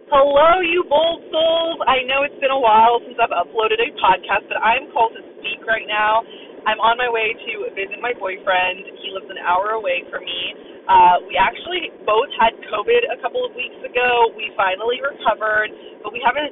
Hello, you bold souls. I know it's been a while since I've uploaded a podcast, but I'm called to speak right now. I'm on my way to visit my boyfriend. He lives an hour away from me. We actually both had COVID a couple of weeks ago. We finally recovered, but we haven't,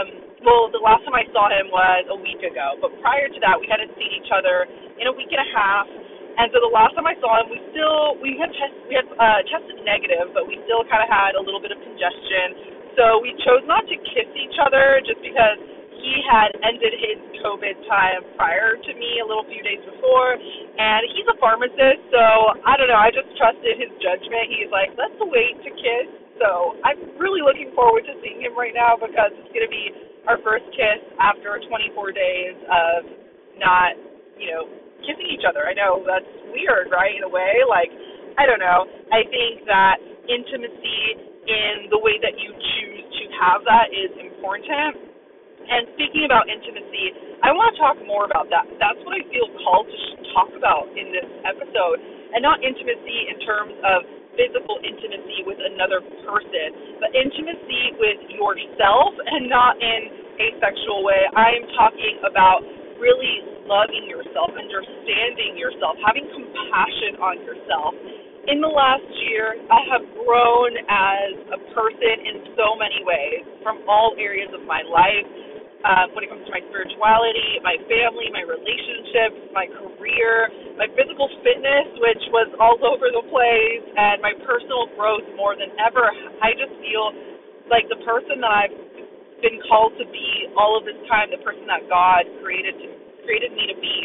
the last time I saw him was a week ago. But prior to that, we hadn't seen each other in a week and a half. And so the last time I saw him, we had tested negative, but we still kind of had a little bit of congestion. So we chose not to kiss each other just because he had ended his COVID time prior to me a little few days before. And he's a pharmacist, so I don't know, I just trusted his judgment. He's like, let's wait to kiss. So I'm really looking forward to seeing him right now because it's going to be our first kiss after 24 days of not, kissing each other. I know that's weird, right, in a way. Like, I don't know. I think that intimacy in the way that you choose to have that is important. And speaking about intimacy, I want to talk more about that. That's what I feel called to talk about in this episode. And not intimacy in terms of physical intimacy with another person, but intimacy with yourself and not in a sexual way. I am talking about really loving yourself, understanding yourself, having compassion on yourself. In the last year, I have grown as a person in so many ways from all areas of my life. When it comes to my spirituality, my family, my relationships, my career, my physical fitness, which was all over the place, and my personal growth more than ever. I just feel like the person that I've been called to be all of this time, the person that God created me to be.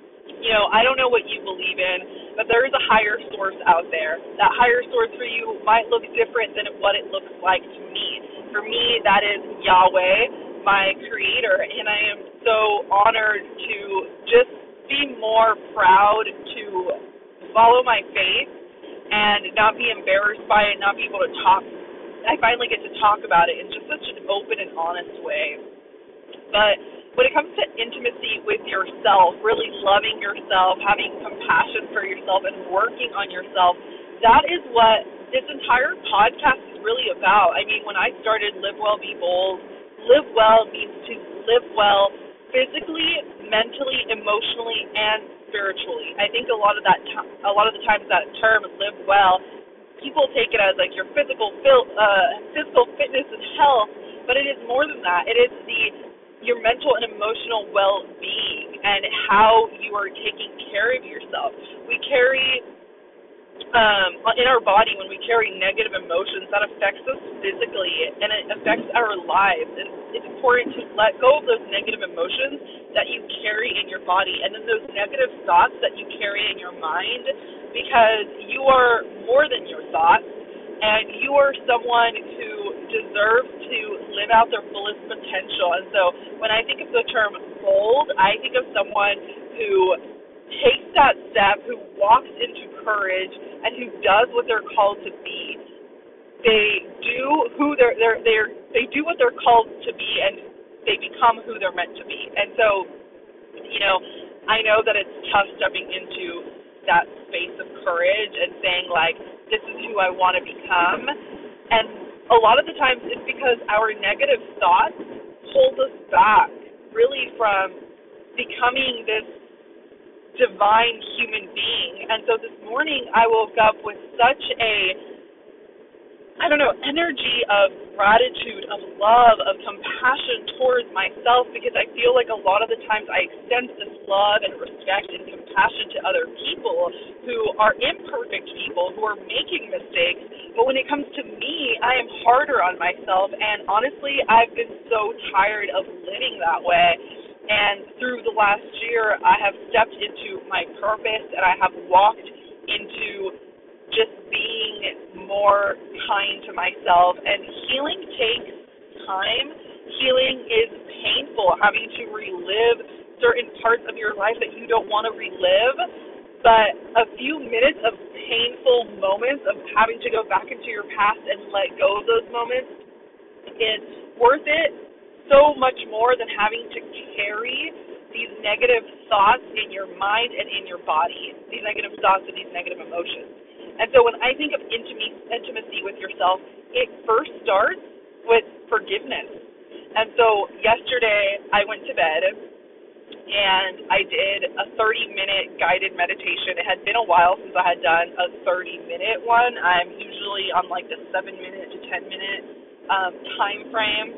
I don't know what you believe in, but there is a higher source out there. That higher source for you might look different than what it looks like to me. For me, that is Yahweh, my creator, and I am so honored to just be more proud to follow my faith and not be embarrassed by it, not be able to talk. I finally get to talk about it in just such an open and honest way. But when it comes to intimacy with yourself, really loving yourself, having compassion for yourself, and working on yourself, that is what this entire podcast is really about. I mean, when I started Live Well, Be Bold, live well means to live well physically, mentally, emotionally, and spiritually. I think a lot of the times that term "live well," people take it as like your physical fitness and health, but it is more than that. It is your mental and emotional well-being and how you are taking care of yourself. We carry in our body, when we carry negative emotions, that affects us physically and it affects our lives. And it's important to let go of those negative emotions that you carry in your body and then those negative thoughts that you carry in your mind, because you are more than your thoughts and you are someone who deserves to live out their fullest potential. And so when I think of the term bold, I think of someone who takes that step, who walks into courage, and who does what they're called to be. They do they do what they're called to be, and they become who they're meant to be. And so, I know that it's tough stepping into that space of courage and saying, like, this is who I want to become. And a lot of the times it's because our negative thoughts hold us back, really, from becoming this divine human being. And so this morning I woke up with such energy of gratitude, of love, of compassion towards myself, because I feel like a lot of the times I extend this love and respect and compassion to other people who are imperfect people, who are making mistakes. But when it comes to me, I am harder on myself, and honestly, I've been so tired of living that way. And through the last year, I have stepped into my purpose, and I have walked into just being more kind to myself. And healing takes time. Healing is painful, having to relive certain parts of your life that you don't want to relive. But a few minutes of painful moments of having to go back into your past and let go of those moments, it's worth it so much more than having to carry these negative thoughts in your mind and in your body, these negative thoughts and these negative emotions. And so when I think of intimacy with yourself, it first starts with forgiveness. And so yesterday I went to bed and I did a 30-minute guided meditation. It had been a while since I had done a 30-minute one. I'm usually on like the 7-minute to 10-minute time frame.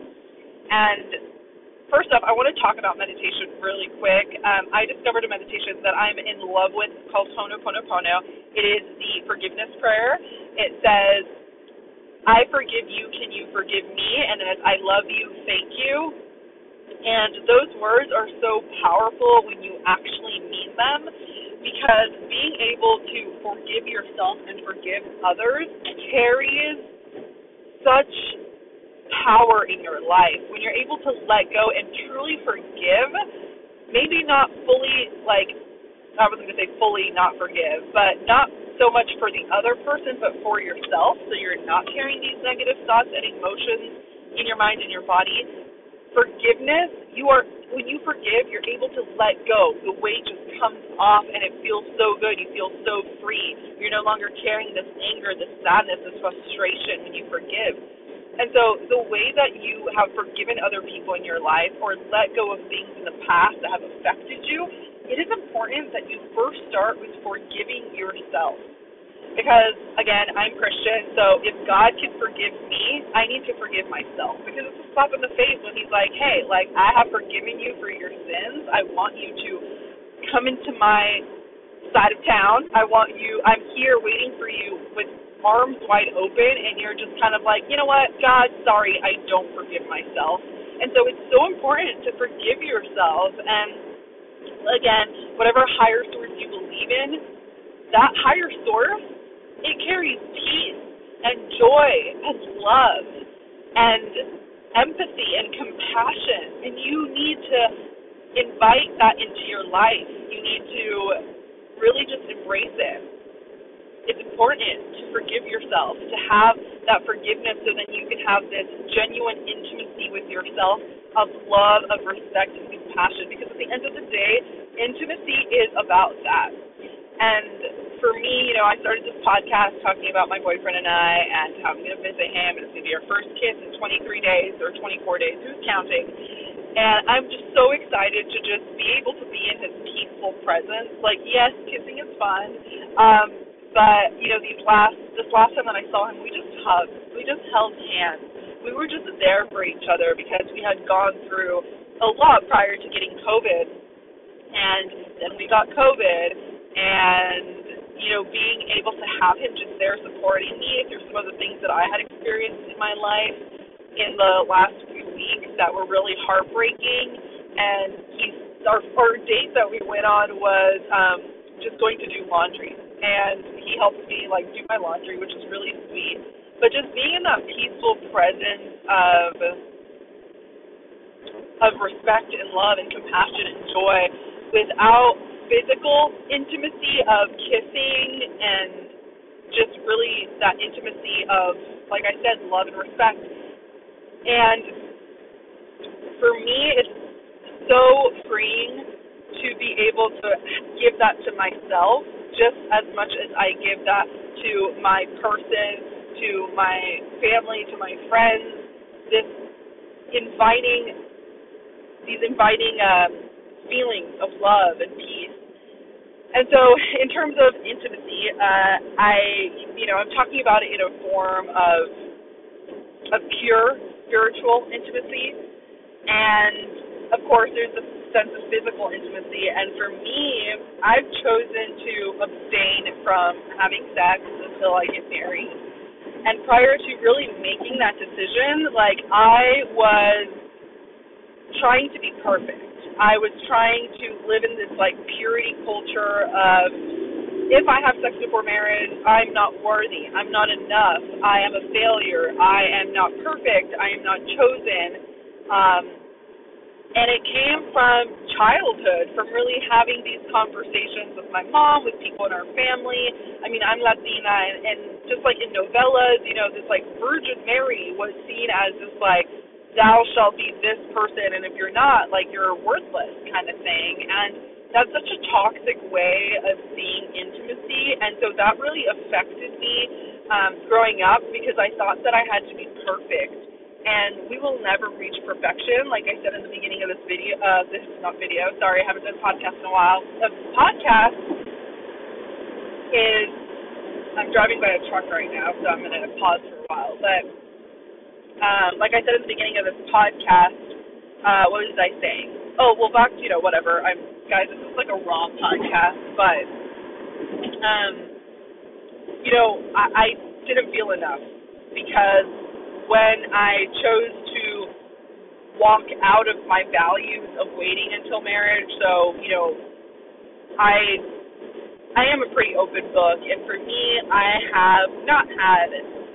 And first up, I want to talk about meditation really quick. I discovered a meditation that I'm in love with called Ho'oponopono. It is the forgiveness prayer. It says, I forgive you, can you forgive me? And then it's, I love you, thank you. And those words are so powerful when you actually mean them, because being able to forgive yourself and forgive others carries such power in your life. When you're able to let go and truly forgive, maybe not fully, like, I wasn't going to say fully not forgive, but not so much for the other person, but for yourself, so you're not carrying these negative thoughts and emotions in your mind and your body. Forgiveness, when you forgive, you're able to let go. The weight just comes off and it feels so good. You feel so free. You're no longer carrying this anger, this sadness, this frustration when you forgive. And so the way that you have forgiven other people in your life or let go of things in the past that have affected you, it is important that you first start with forgiving yourself. Because, again, I'm Christian, so if God can forgive me, I need to forgive myself. Because it's a slap in the face when he's like, hey, like, I have forgiven you for your sins. I want you to come into my side of town. I'm here waiting for you with arms wide open, and you're just kind of like, you know what, God, sorry, I don't forgive myself. And so it's so important to forgive yourself. And again, whatever higher source you believe in, that higher source, it carries peace and joy and love and empathy and compassion, and you need to invite that into your life. You need to really just embrace it. It's important to forgive yourself, to have that forgiveness so that you can have this genuine intimacy with yourself of love, of respect, and compassion. Because at the end of the day, intimacy is about that. And for me, I started this podcast talking about my boyfriend and I and how I'm going to visit him, and it's going to be our first kiss in 23 days or 24 days, who's counting? And I'm just so excited to just be able to be in his peaceful presence. Like, yes, kissing is fun, but, this last time that I saw him, we just hugged. We just held hands. We were just there for each other because we had gone through a lot prior to getting COVID. And then we got COVID, and, being able to have him just there supporting me through some of the things that I had experienced in my life in the last few weeks that were really heartbreaking. And our date that we went on was just going to do laundry. And he helped me, do my laundry, which was really sweet. But just being in that peaceful presence of respect and love and compassion and joy without physical intimacy of kissing and just really that intimacy of, like I said, love and respect. And for me, it's so freeing to be able to give that to myself just as much as I give that to my person, to my family, to my friends. These inviting feelings of love and peace. And so in terms of intimacy, I'm talking about it in a form of pure spiritual intimacy. And, of course, there's the sense of physical intimacy. And for me, I've chosen to abstain from having sex until I get married. And prior to really making that decision, I was trying to be perfect. I was trying to live in this, purity culture of, if I have sex before marriage, I'm not worthy. I'm not enough. I am a failure. I am not perfect. I am not chosen. And it came from childhood, from really having these conversations with my mom, with people in our family. I mean, I'm Latina, and just like in novellas, this Virgin Mary was seen as this thou shalt be this person, and if you're not, you're worthless kind of thing. And that's such a toxic way of seeing intimacy, and so that really affected me growing up, because I thought that I had to be perfect and we will never reach perfection. Like I said in the beginning of this video, sorry, I haven't done a podcast in a while. The podcast is, I'm driving by a truck right now, so I'm going to pause for a while. But like I said in the beginning of this podcast, what was I saying? Oh, well, back to, whatever. Guys, this is like a raw podcast, but, I didn't feel enough because when I chose to walk out of my values of waiting until marriage, so, I am a pretty open book, and for me, I have not had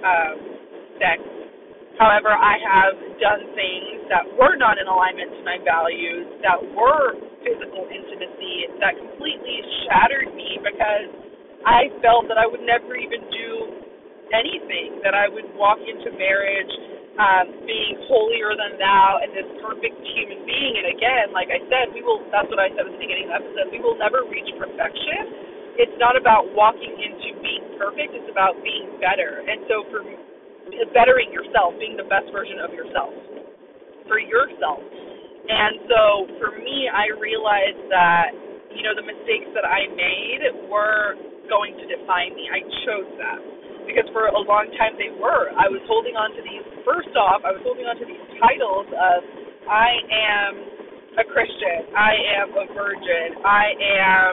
sex. However, I have done things that were not in alignment to my values, that were physical intimacy, that completely shattered me because I felt that I would never even do anything, that I would walk into marriage being holier than thou and this perfect human being. And again, like I said, that's what I said at the beginning of the episode, we will never reach perfection. It's not about walking into being perfect, it's about being better. And so for bettering yourself, being the best version of yourself, for yourself. And so for me, I realized that, the mistakes that I made were going to define me. I chose that. Because for a long time they were. I was holding on to these titles of I am a Christian, I am a virgin, I am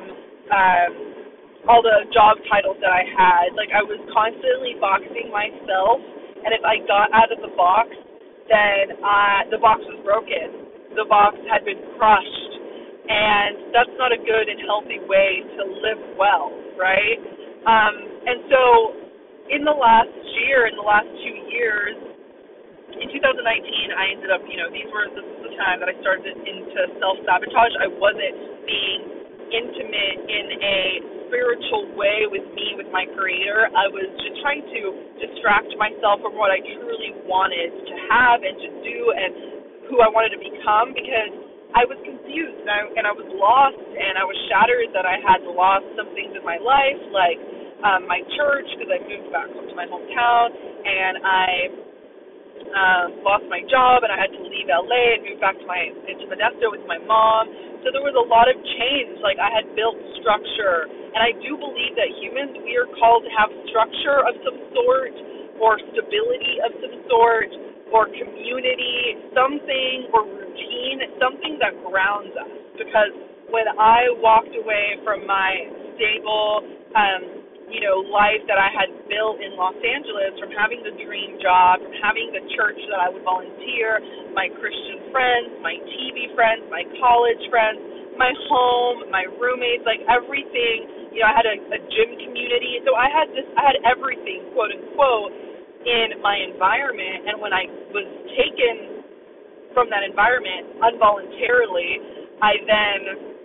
all the job titles that I had. Like I was constantly boxing myself, and if I got out of the box, then the box was broken. The box had been crushed, and that's not a good and healthy way to live well, right? And so in the last 2 years, in 2019, I ended up, this is the time that I started into self-sabotage. I wasn't being intimate in a spiritual way with me, with my Creator. I was just trying to distract myself from what I truly wanted to have and to do and who I wanted to become, because I was confused and I was lost, and I was shattered that I had lost some things in my life, like my church, because I moved back home to my hometown, and I lost my job, and I had to leave LA and move back to Modesto with my mom. So there was a lot of change. Like I had built structure, and I do believe that humans, we are called to have structure of some sort, or stability of some sort, or community, something, or routine, something that grounds us. Because when I walked away from my stable life that I had built in Los Angeles, from having the dream job, from having the church that I would volunteer, my Christian friends, my TV friends, my college friends, my home, my roommates, like everything, I had a gym community. So I had everything, quote unquote, in my environment. And when I was taken from that environment involuntarily, I then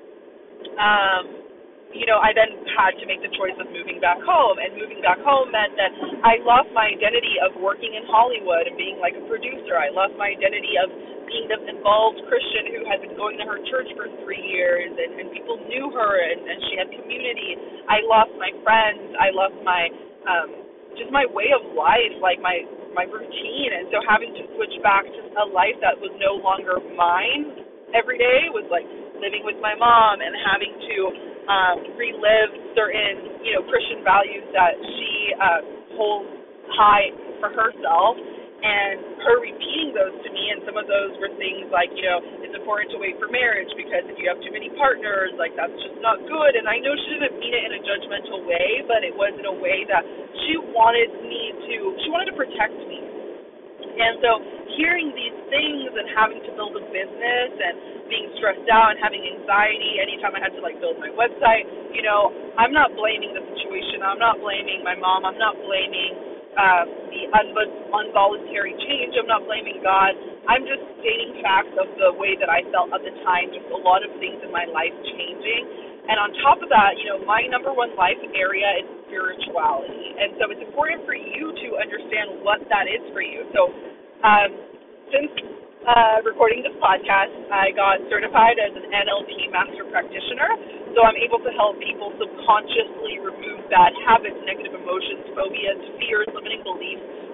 had to make the choice of moving back home. And moving back home meant that I lost my identity of working in Hollywood and being like a producer. I lost my identity of being the involved Christian who had been going to her church for 3 years, and people knew her, and she had community. I lost my friends. I lost my just my way of life, like my routine. And so having to switch back to a life that was no longer mine every day was like living with my mom and having to relive certain, Christian values that she holds high for herself, and her repeating those to me. And some of those were things like, it's important to wait for marriage because if you have too many partners, like that's just not good. And I know she didn't mean it in a judgmental way, but it was in a way that she wanted to protect me. And so hearing these things and having to build a business and being stressed out and having anxiety anytime I had to build my website, I'm not blaming the situation. I'm not blaming my mom. I'm not blaming the involuntary change. I'm not blaming God. I'm just stating facts of the way that I felt at the time, just a lot of things in my life changing. And on top of that, my number one life area is spirituality. And so it's important for you to understand what that is for you. So since recording this podcast, I got certified as an NLP master practitioner. So I'm able to help people subconsciously remove bad habits, negative emotions, phobias, fears, limiting beliefs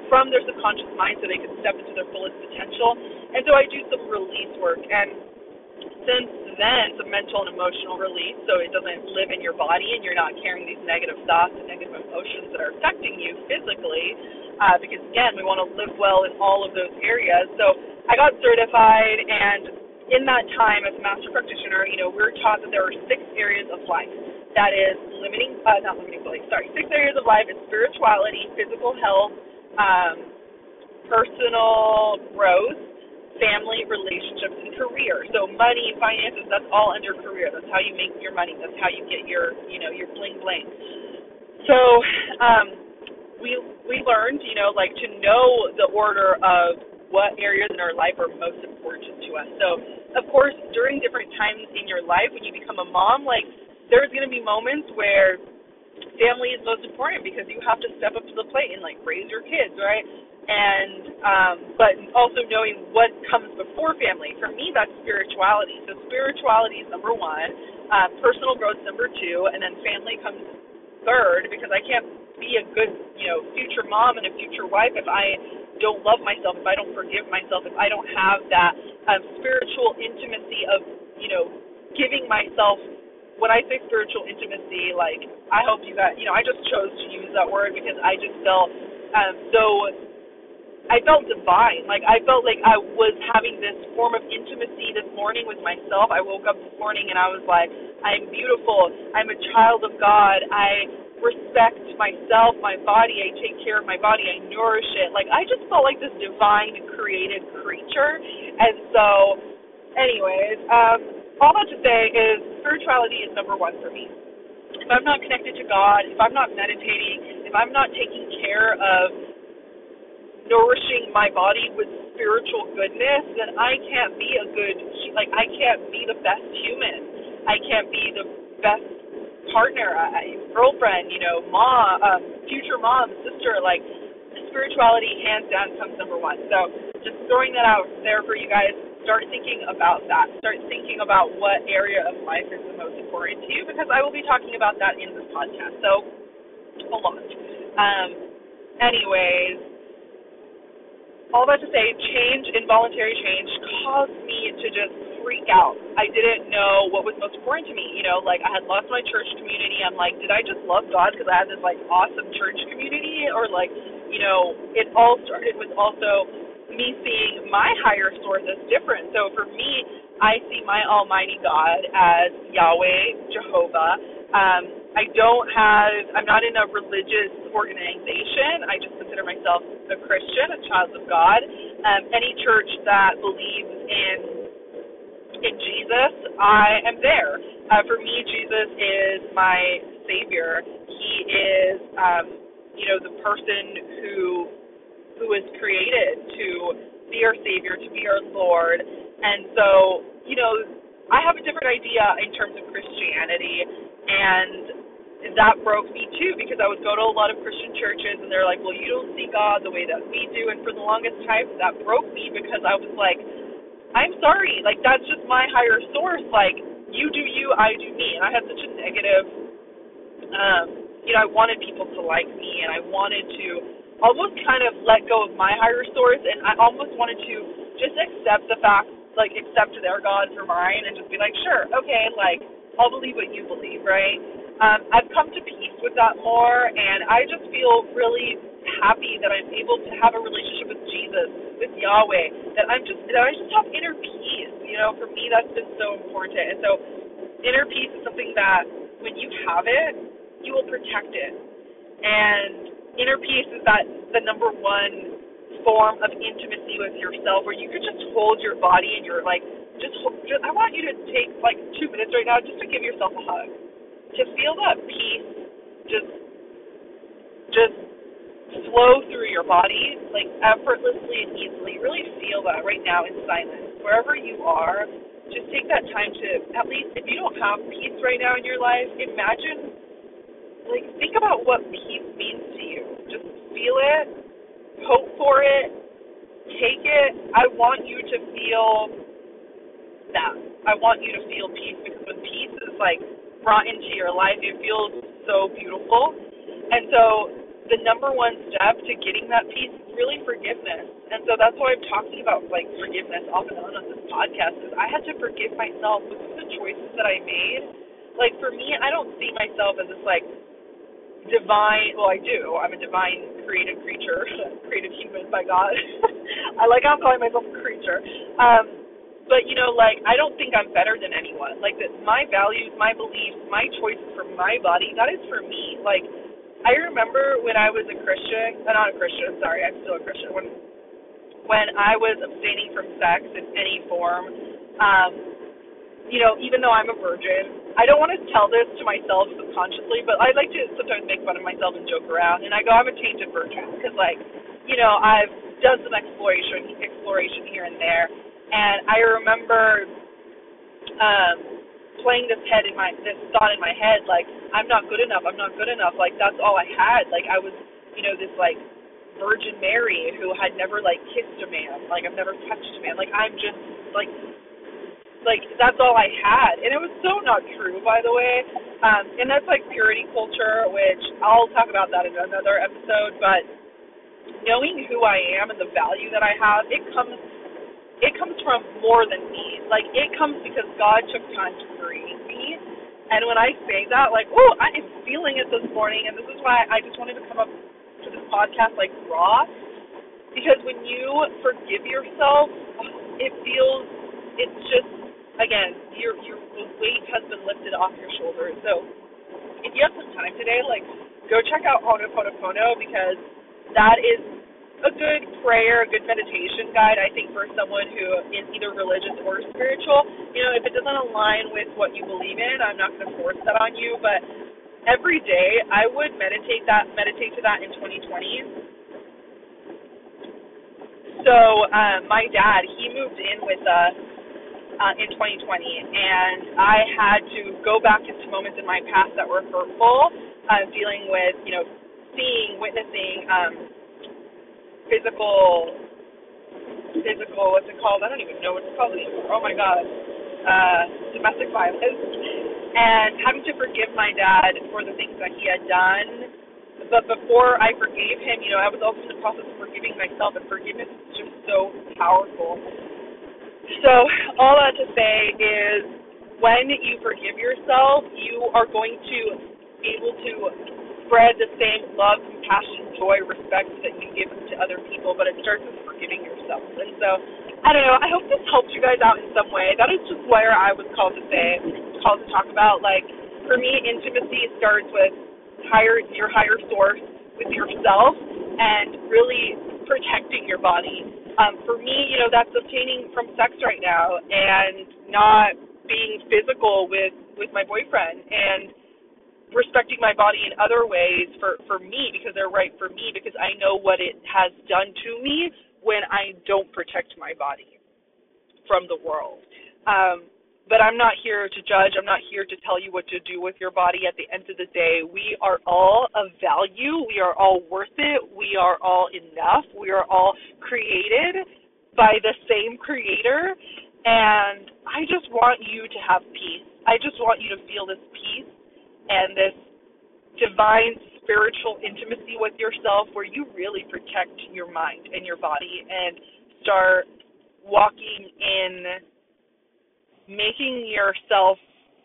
from their subconscious mind so they can step into their fullest potential. And so I do some release work, and since then, some mental and emotional release, so it doesn't live in your body and you're not carrying these negative thoughts and negative emotions that are affecting you physically, because again, we want to live well in all of those areas. So I got certified, and in that time as a master practitioner, we're taught that there are 6 areas of life. That is six areas of life is spirituality, physical health, personal growth, family, relationships, and career. So money, finances, that's all under career. That's how you make your money. That's how you get your bling bling. So we learned, to know the order of what areas in our life are most important to us. So, of course, during different times in your life, when you become a mom, there's going to be moments where family is most important because you have to step up to the plate and, raise your kids, right? And but also knowing what comes before family. For me, that's spirituality. So spirituality is number 1, personal growth number 2, and then family comes third, because I can't be a good, future mom and a future wife if I don't love myself, if I don't forgive myself, if I don't have that spiritual intimacy of, giving myself. When I say spiritual intimacy, I hope you guys, I just chose to use that word because I just felt I felt divine. I felt like I was having this form of intimacy this morning with myself. I woke up this morning and I was like, I'm beautiful. I'm a child of God. I respect myself, my body. I take care of my body. I nourish it. I just felt like this divine created creature. And so, anyways, all that to say is spirituality is number 1 for me. If I'm not connected to God, if I'm not meditating, if I'm not taking care of nourishing my body with spiritual goodness, then I can't be I can't be the best human. I can't be the best partner, girlfriend, mom, future mom, sister. Spirituality, hands down, comes number 1. So just throwing that out there for you guys. Start thinking about that. Start thinking about what area of life is the most important to you, because I will be talking about that in this podcast. So a lot. Anyways, all that to say, involuntary change, caused me to just freak out. I didn't know what was most important to me. I had lost my church community. I'm like, did I just love God because I had this, awesome church community? Or, it all started with also me seeing my higher source as different. So for me, I see my almighty God as Yahweh, Jehovah. I'm not in a religious organization. I just consider myself a Christian, a child of God. Any church that believes in Jesus, I am there. For me, Jesus is my Savior. He is, the person who was created to be our Savior, to be our Lord. And so, I have a different idea in terms of Christianity, and that broke me too, because I would go to a lot of Christian churches and they're like, well, you don't see God the way that we do. And for the longest time, that broke me, because I was like, I'm sorry, that's just my higher source. You do you, I do me. And I had such a negative, I wanted people to like me, and I wanted to almost kind of let go of my higher source, and I almost wanted to just accept the fact, accept their God for mine, and just be like, sure, okay, I'll believe what you believe, right? I've come to peace with that more, and I just feel really happy that I'm able to have a relationship with Jesus, with Yahweh, that I just have inner peace. For me, that's been so important. And so inner peace is something that when you have it, you will protect it. And inner peace is the number 1 form of intimacy with yourself, where you could just hold your body and you're I want you to take 2 minutes right now just to give yourself a hug, to feel that peace just flow through your body effortlessly and easily. Really feel that right now in silence, wherever you are. Just take that time to, at least if you don't have peace right now in your life, imagine, think about what peace means to you. Just feel it, hope for it, take it. I want you to feel that. I want you to feel peace, because when peace is brought into your life, it feels so beautiful. And so the number one step to getting that peace is really forgiveness. And so that's why I'm talking about like forgiveness off and on this podcast, is I had to forgive myself with the choices that I made. Like for me, I don't see myself as this like divine, well I do, I'm a divine creative creature, creative human by God. I like how I'm calling myself a creature. But you know, like I don't think I'm better than anyone. Like that my values, my beliefs, my choices for my body, that is for me. Like I remember when I was a Christian, not a Christian, sorry, I'm still a Christian, when I was abstaining from sex in any form, you know, even though I'm a virgin, I don't want to tell this to myself subconsciously, but I like to sometimes make fun of myself and joke around, and I go, I'm a tainted virgin, because like, you know, I've done some exploration here and there, and I remember playing this thought in my head, like, I'm not good enough, like, that's all I had, like, I was, you know, this, like, Virgin Mary who had never, like, kissed a man, like, I've never touched a man, like, I'm just, like, that's all I had, and it was so not true, by the way, and that's, like, purity culture, which I'll talk about that in another episode, but knowing who I am and the value that I have, it comes from more than me. Like, it comes because God took time to create me. And when I say that, like, oh, I am feeling it this morning, and this is why I just wanted to come up to this podcast, like, raw. Because when you forgive yourself, it's just, again, your weight has been lifted off your shoulders. So if you have some time today, like, go check out Ho'oponopono, because that is a good prayer, a good meditation guide, I think, for someone who is either religious or spiritual. You know, if it doesn't align with what you believe in, I'm not going to force that on you, but every day I would meditate to that in 2020. So my dad, he moved in with us in 2020, and I had to go back into moments in my past that were hurtful, dealing with, you know, seeing, witnessing, physical, what's it called? I don't even know what it's called anymore. Oh my God. Domestic violence. And having to forgive my dad for the things that he had done. But before I forgave him, you know, I was also in the process of forgiving myself, and forgiveness is just so powerful. So all that to say is, when you forgive yourself, you are going to be able to spread the same love, compassion, joy, respect that you give to other people, but it starts with forgiving yourself. And so, I don't know, I hope this helped you guys out in some way. That is just where I was called to talk about. Like, for me, intimacy starts with your higher source, with yourself, and really protecting your body. For me, you know, that's obtaining from sex right now, and not being physical with my boyfriend, and respecting my body in other ways for me, because they're right for me, because I know what it has done to me when I don't protect my body from the world. But I'm not here to judge. I'm not here to tell you what to do with your body. At the end of the day, we are all of value. We are all worth it. We are all enough. We are all created by the same creator. And I just want you to have peace. I just want you to feel this peace and this divine spiritual intimacy with yourself, where you really protect your mind and your body and start walking in making yourself,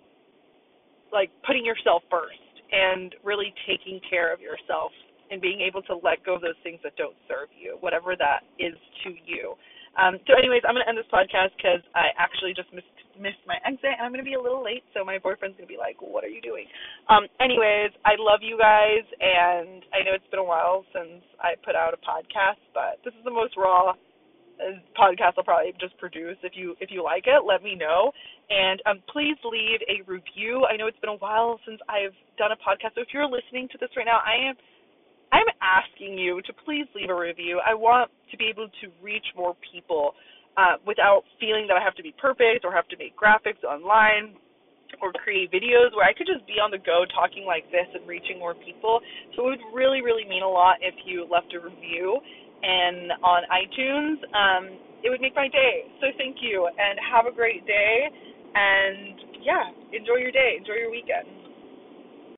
like, putting yourself first and really taking care of yourself and being able to let go of those things that don't serve you, whatever that is to you. So anyways, I'm going to end this podcast because I actually just missed my exit, and I'm going to be a little late, so my boyfriend's going to be like, what are you doing? Anyways, I love you guys, and I know it's been a while since I put out a podcast, but this is the most raw podcast I'll probably just produce. If you like it, let me know, and please leave a review. I know it's been a while since I've done a podcast, so if you're listening to this right now, I'm asking you to please leave a review. I want to be able to reach more people without feeling that I have to be perfect or have to make graphics online or create videos, where I could just be on the go talking like this and reaching more people. So it would really, really mean a lot if you left a review and on iTunes. It would make my day. So thank you, and have a great day, and yeah, enjoy your day, enjoy your weekend.